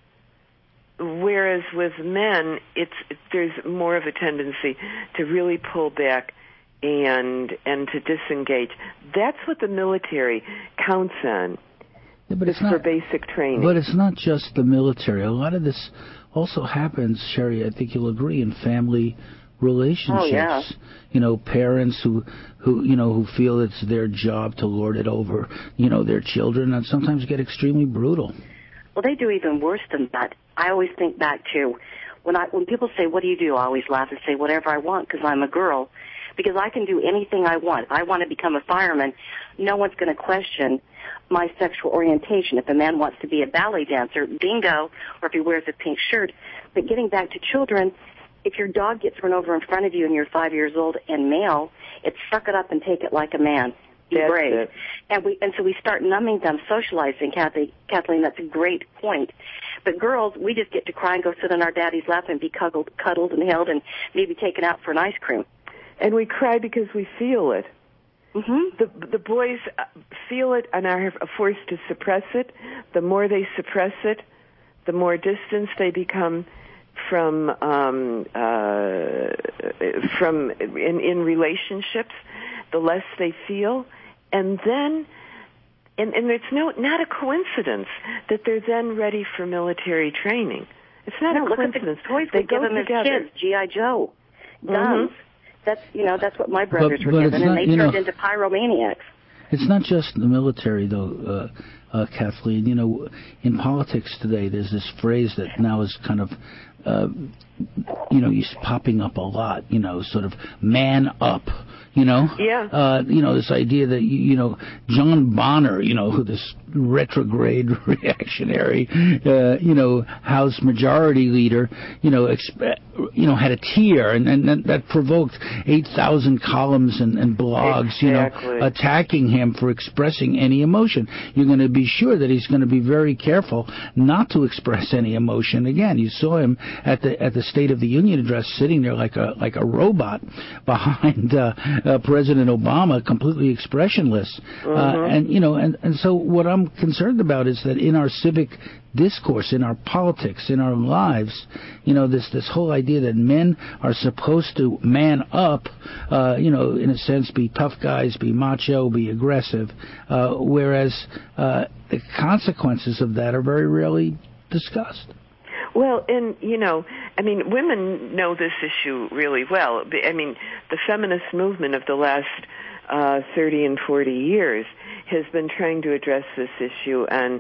K: Whereas with men, it's there's more of a tendency to really pull back and and to disengage. That's what the military counts on.
B: Yeah, but it's not,
K: for basic training.
B: But it's not just the military. A lot of this also happens, Sherry, I think you'll agree, in family relationships.
C: Oh, yeah.
B: You know, parents who, who, you know, who feel it's their job to lord it over, you know, their children, and sometimes get extremely brutal.
C: Well, they do even worse than that. I always think back to when I when people say, "What do you do?" I always laugh and say, "Whatever I want," because I'm a girl. Because I can do anything I want. If I want to become a fireman, no one's going to question my sexual orientation. If a man wants to be a ballet dancer, bingo, or if he wears a pink shirt. But getting back to children, if your dog gets run over in front of you and you're five years old and male, it's suck it up and take it like a man. Be
K: that's
C: brave.
K: It.
C: And we and so we start numbing them, socializing, Kathy, Kathleen, that's a great point. But girls, we just get to cry and go sit on our daddy's lap and be cuddled, cuddled and held and maybe taken out for an ice cream.
K: And we cry because we feel it.
C: Mm-hmm.
K: The the boys feel it and are forced to suppress it. The more they suppress it, the more distance they become from um, uh, from in, in relationships. The less they feel, and then and, and it's no not a coincidence that they're then ready for military training. It's not
C: no,
K: a
C: look
K: coincidence.
C: At the toys
K: they
C: we
K: go
C: give them
K: together.
C: as kids, G I Joe, guns.
K: Mm-hmm.
C: That's you know that's what my brothers
B: but,
C: were
B: but
C: given,
B: not,
C: and they
B: you
C: turned
B: know,
C: into pyromaniacs.
B: It's not just the military, though, uh, uh, Kathleen. You know, in politics today, there's this phrase that now is kind of, uh, you know, is popping up a lot. You know, sort of man up. You know,
K: yeah.
B: Uh, you know, this idea that you, you know John Bonner, you know, this retrograde reactionary, uh, you know, House Majority Leader, you know, exp- you know, had a tear, and, and that, that provoked eight thousand columns and, and blogs,
K: exactly.
B: you know, attacking him for expressing any emotion. You're going to be sure that he's going to be very careful not to express any emotion. Again, you saw him at the at the State of the Union address, sitting there like a like a robot behind. Uh, Uh, President Obama, completely expressionless,
K: mm-hmm.
B: uh, and you know, and, and so what I'm concerned about is that in our civic discourse, in our politics, in our lives, you know, this this whole idea that men are supposed to man up, uh, you know, in a sense, be tough guys, be macho, be aggressive, uh, whereas uh, the consequences of that are very rarely discussed.
K: Well, and, you know, I mean, women know this issue really well. I mean, the feminist movement of the last uh, thirty and forty years has been trying to address this issue on,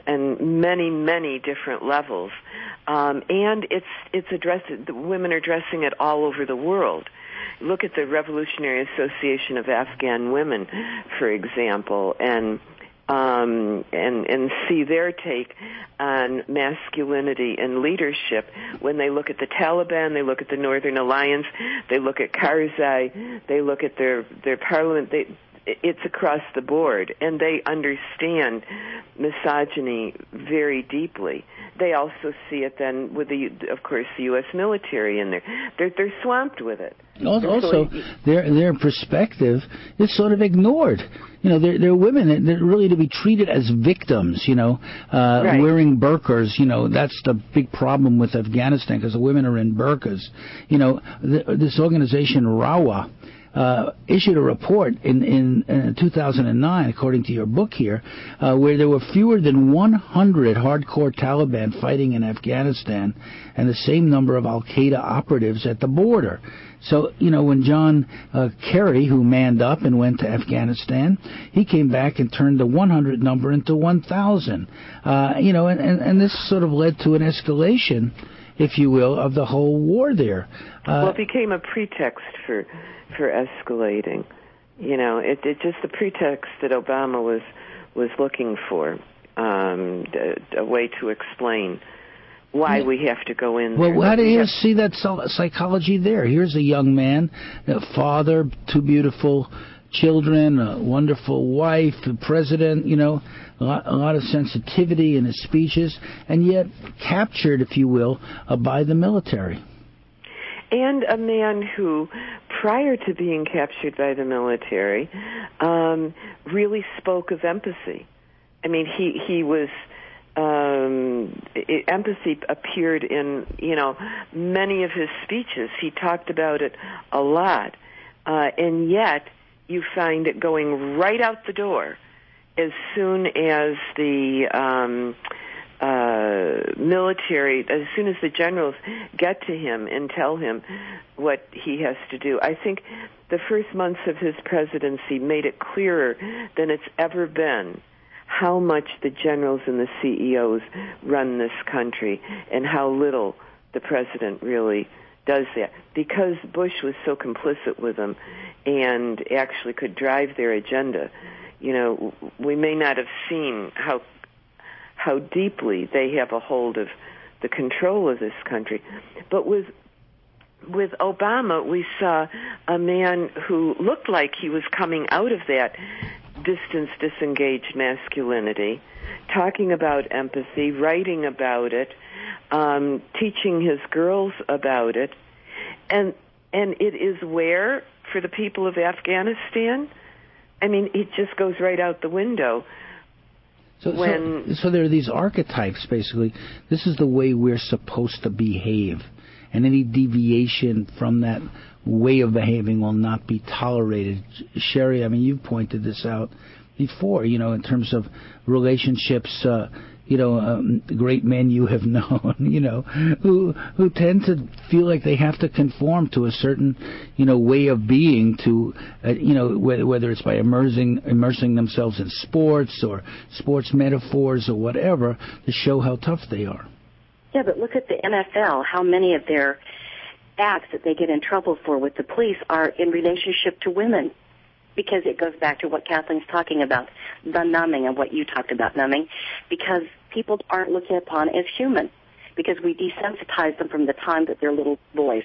K: on many, many different levels. Um, and it's, it's addressed, the women are addressing it all over the world. Look at the Revolutionary Association of Afghan Women, for example, and um, and and see their take on masculinity and leadership when they look at the Taliban, they look at the Northern Alliance, they look at Karzai, they look at their their parliament. They, it's across the board, and they understand misogyny very deeply. They also see it then with the, of course, the U S military in there. They're they're swamped with it.
B: Also, their their perspective is sort of ignored. You know, they're, they're women that they're really to be treated as victims, you know, uh,
K: right.
B: wearing burqas. You know, that's the big problem with Afghanistan because the women are in burqas. You know, th- this organization, RAWA, uh, issued a report in, in, in two thousand nine, according to your book here, uh, where there were fewer than one hundred hardcore Taliban fighting in Afghanistan and the same number of al-Qaeda operatives at the border. So, you know, when John uh, Kerry, who manned up and went to Afghanistan, he came back and turned the one hundred number into one thousand. Uh, you know, and, and, and this sort of led to an escalation, if you will, of the whole war there. Uh,
K: well, it became a pretext for for escalating. You know, it, it just the pretext that Obama was was looking for, um, a, a way to explain why we have to go in there.
B: Well, how do you see that psychology there? Here's a young man, a father, two beautiful children, a wonderful wife, a president, you know, a lot, a lot of sensitivity in his speeches, and yet captured, if you will, uh, by the military.
K: And a man who, prior to being captured by the military, um, really spoke of empathy. I mean, he, he was... Um, it, empathy appeared in, you know, many of his speeches. He talked about it a lot. Uh, and yet, you find it going right out the door as soon as the um, uh, military, as soon as the generals get to him and tell him what he has to do. I think the first months of his presidency made it clearer than it's ever been how much the generals and the C E Os run this country and how little the president really does that. Because Bush was so complicit with them and actually could drive their agenda, you know, we may not have seen how how deeply they have a hold of the control of this country. But with with Obama, we saw a man who looked like he was coming out of that distance, disengaged masculinity, talking about empathy, writing about it, um, teaching his girls about it, and and it is where, for the people of Afghanistan, I mean, it just goes right out the window.
B: So,
K: when
B: so, so there are these archetypes, basically. This is the way we're supposed to behave, and any deviation from that way of behaving will not be tolerated. Sherry, I mean, you've pointed this out before, you know, in terms of relationships, uh, you know, um, great men you have known, you know, who who tend to feel like they have to conform to a certain, you know, way of being to, uh, you know, whether, whether it's by immersing, immersing themselves in sports or sports metaphors or whatever to show how tough they are.
C: Yeah, but look at the N F L, how many of their acts that they get in trouble for with the police are in relationship to women, because it goes back to what Kathleen's talking about, the numbing and what you talked about, numbing, because people aren't looked upon as human, because we desensitize them from the time that they're little boys.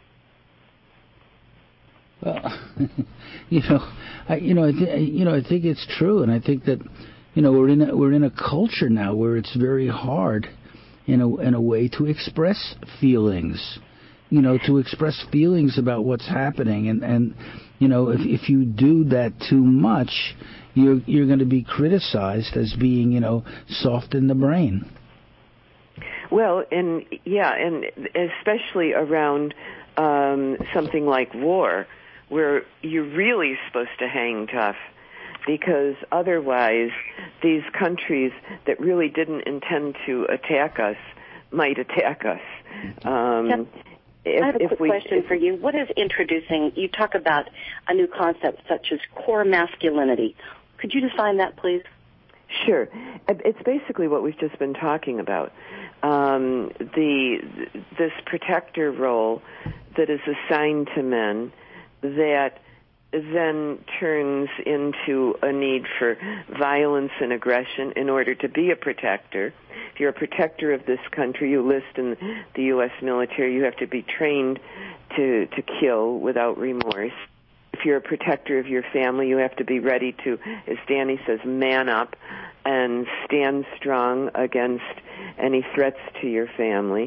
B: Well, you know, I, you know, I th- you know, I think it's true, and I think that, you know, we're in a, we're in a culture now where it's very hard, in a in a way, to express feelings. You know, to express feelings about what's happening, and, and you know, if if you do that too much, you're you're going to be criticized as being, you know, soft in the brain.
K: Well, and yeah, and especially around um, something like war, where you're really supposed to hang tough, because otherwise, these countries that really didn't intend to attack us might attack us. Um,
C: yep. If, I have a quick we, question if, for you. What is introducing, you talk about a new concept such as core masculinity. Could you define that, please?
K: Sure. It's basically what we've just been talking about. Um, the this protector role that is assigned to men that then turns into a need for violence and aggression in order to be a protector. If you're a protector of this country, you list in the U S military, you have to be trained to, to kill without remorse. If you're a protector of your family, you have to be ready to, as Danny says, man up and stand strong against any threats to your family.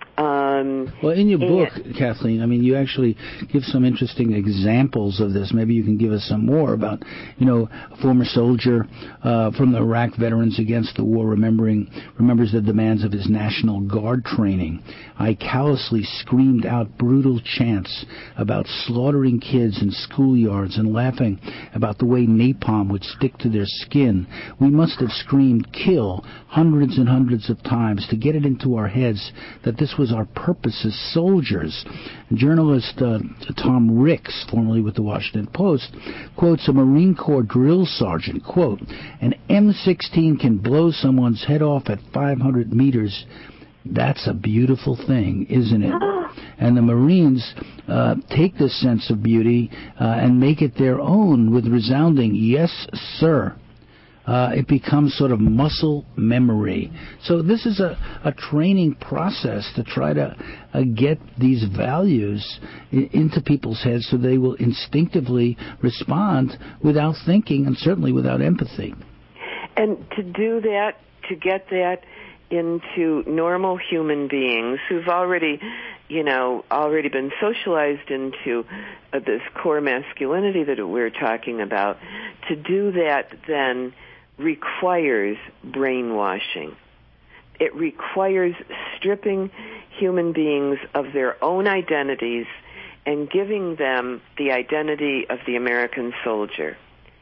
K: Um,
B: well, in your book, Kathleen, I mean, you actually give some interesting examples of this. Maybe you can give us some more about, you know, a former soldier uh, from the Iraq Veterans Against the War, remembering remembers the demands of his National Guard training. I callously screamed out brutal chants about slaughtering kids in schoolyards and laughing about the way napalm would stick to their skin. We must have screamed kill hundreds and hundreds of times to get it into our heads that this was our purpose as soldiers. Journalist uh, Tom Ricks, formerly with the Washington Post, quotes a Marine Corps drill sergeant, quote, an M sixteen can blow someone's head off at five hundred meters. That's a beautiful thing, isn't it? And the Marines uh, take this sense of beauty uh, and make it their own with resounding, yes, sir. Uh, it becomes sort of muscle memory. So this is a, a training process to try to uh, get these values I- into people's heads so they will instinctively respond without thinking and certainly without empathy.
K: And to do that, to get that into normal human beings who've already, you know, already been socialized into uh, this core masculinity that we're talking about, to do that then requires brainwashing. It requires stripping human beings of their own identities and giving them the identity of the American soldier.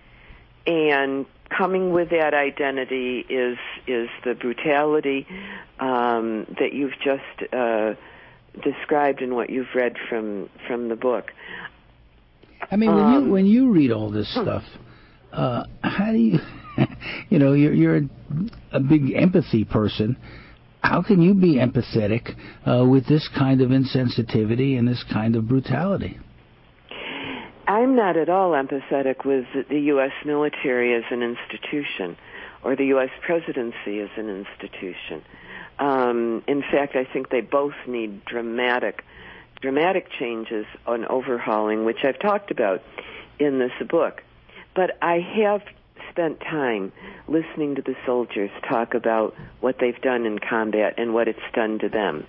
K: And coming with that identity is is the brutality um, that you've just uh, described in what you've read from from the book.
B: I mean, when
K: um,
B: you when you read all this stuff, uh, how do you, you know, you're you're a, a big empathy person. How can you be empathetic uh, with this kind of insensitivity and this kind of brutality?
K: I'm not at all empathetic with the U S military as an institution or the U S presidency as an institution. Um, in fact, I think they both need dramatic, dramatic changes on overhauling, which I've talked about in this book. But I have spent time listening to the soldiers talk about what they've done in combat and what it's done to them.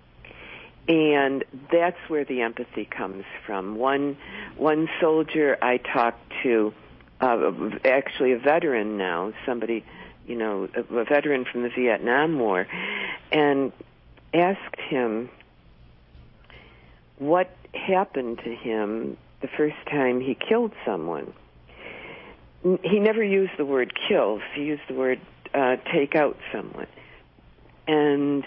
K: And that's where the empathy comes from. One one soldier I talked to, uh, actually a veteran now, somebody, you know, a, a veteran from the Vietnam War, and asked him what happened to him the first time he killed someone. He never used the word kill. He used the word uh, take out someone. And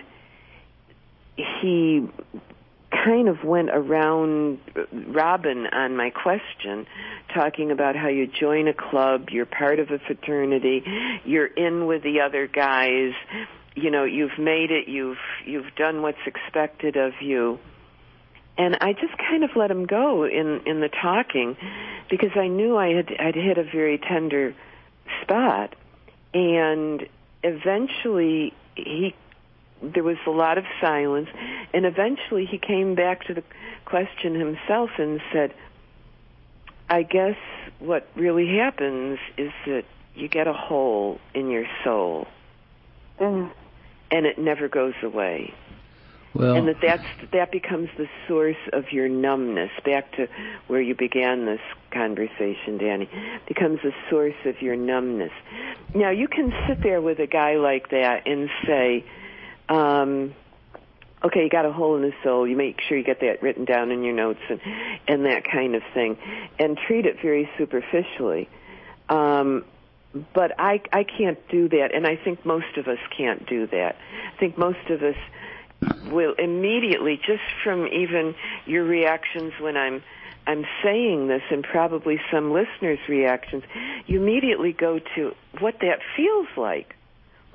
K: he kind of went around Robin on my question, talking about how you join a club, you're part of a fraternity, you're in with the other guys, you know, you've made it, you've you've done what's expected of you. And I just kind of let him go in, in the talking because I knew I had I'd hit a very tender spot. And eventually he there was a lot of silence, and eventually he came back to the question himself and said, I guess what really happens is that you get a hole in your soul, mm. and it never goes away.
B: Well,
K: and that that's, that becomes the source of your numbness, back to where you began this conversation, Danny, becomes the source of your numbness. Now, you can sit there with a guy like that and say, Um, okay, you got a hole in the soul. You make sure you get that written down in your notes and, and that kind of thing, and treat it very superficially. Um, but I, I can't do that, and I think most of us can't do that. I think most of us will immediately, just from even your reactions when I'm I'm saying this, and probably some listeners' reactions, you immediately go to what that feels like.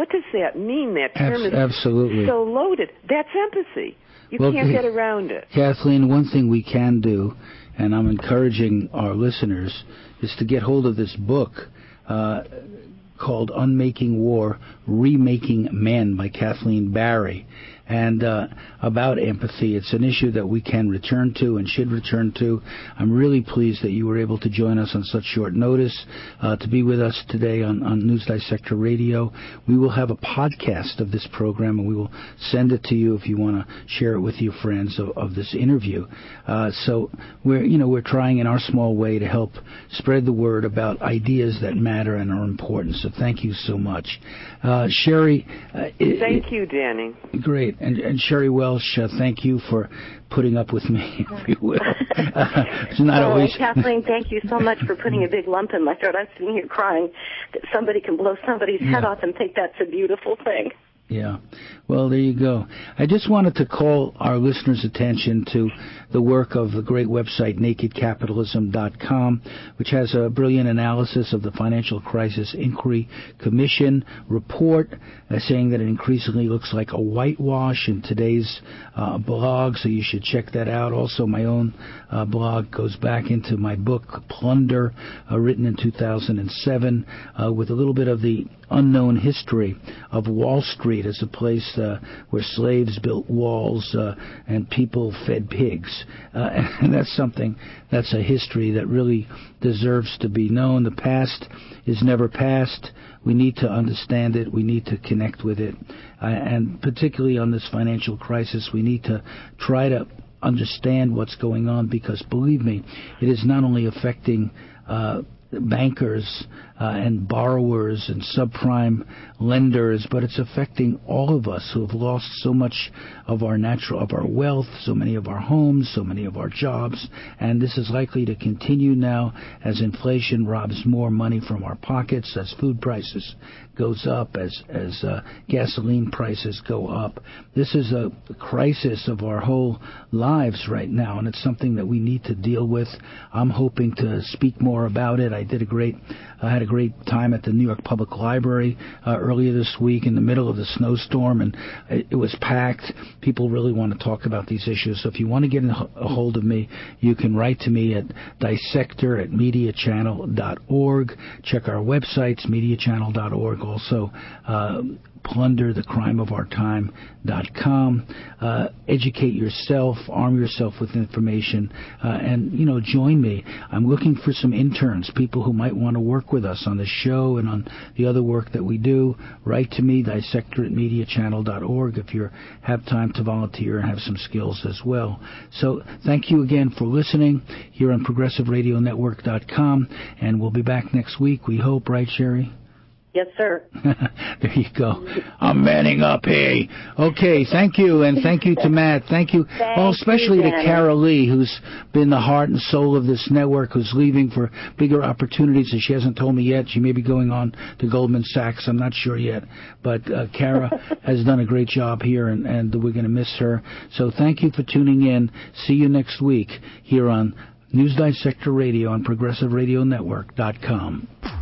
K: what does that mean? That term
B: Abs-
K: is
B: absolutely.
K: so loaded. That's empathy. You
B: well,
K: can't get around it.
B: Kathleen, one thing we can do, and I'm encouraging our listeners, is to get hold of this book uh, called Unmaking War, Remaking Men by Kathleen Barry. And uh, about empathy, it's an issue that we can return to and should return to. I'm really pleased that you were able to join us on such short notice, uh, to be with us today on, on News Dissector Radio. We will have a podcast of this program, and we will send it to you if you want to share it with your friends of, of this interview. Uh, so we're, you know, we're trying in our small way to help spread the word about ideas that matter and are important. So thank you so much. Uh, Sherry. Uh,
K: thank
B: it,
K: you, Danny.
B: Great. And, and Sherry Welsh, uh, thank you for putting up with me, if you will. Uh, it's not
C: oh,
B: always...
C: Kathleen, thank you so much for putting a big lump in my throat. I'm sitting here crying that somebody can blow somebody's
B: yeah.
C: head off and think that's a beautiful thing.
B: Yeah. Well, there you go. I just wanted to call our listeners' attention to the work of the great website naked capitalism dot com, which has a brilliant analysis of the Financial Crisis Inquiry Commission report, uh, saying that it increasingly looks like a whitewash in today's uh, blog, so you should check that out. Also, my own uh, blog goes back into my book, Plunder, uh, written in two thousand seven, uh, with a little bit of the unknown history of Wall Street as a place uh, where slaves built walls uh, and people fed pigs. Uh, and that's something, that's a history that really deserves to be known. The past is never past. We need to understand it. We need to connect with it. Uh, and particularly on this financial crisis, we need to try to understand what's going on, because, believe me, it is not only affecting uh, bankers uh, and borrowers and subprime lenders, but it's affecting all of us who have lost so much of our natural, of our wealth, so many of our homes, so many of our jobs, and this is likely to continue now as inflation robs more money from our pockets, as food prices goes up, as as uh, gasoline prices go up. This is a crisis of our whole lives right now, and it's something that we need to deal with. I'm hoping to speak more about it. I did a great, I had a great time at the New York Public Library uh, earlier this week in the middle of the snowstorm, and it, it was packed. People really want to talk about these issues. So if you want to get a hold of me, you can write to me at dissector at media channel dot org. Check our websites, media channel dot org. Also, uh, Plunder, the crime of our time dot com. Uh, educate yourself, arm yourself with information, uh, and, you know, join me. I'm looking for some interns, people who might want to work with us on the show and on the other work that we do. Write to me, dissector at media channel dot org, if you have time to volunteer and have some skills as well. So thank you again for listening here on progressive radio network dot com, and we'll be back next week, we hope, right, Sherry?
C: Yes, sir.
B: There you go. I'm manning up, hey. Okay, thank you, and thank you to Matt. Thank you,
C: Thank
B: well, especially
C: you,
B: to
C: Danny.
B: Carol Lee, who's been the heart and soul of this network, who's leaving for bigger opportunities, and she hasn't told me yet. She may be going on to Goldman Sachs. I'm not sure yet. But uh, Kara has done a great job here, and, and we're going to miss her. So thank you for tuning in. See you next week here on News Dissector Radio on progressive radio network dot com.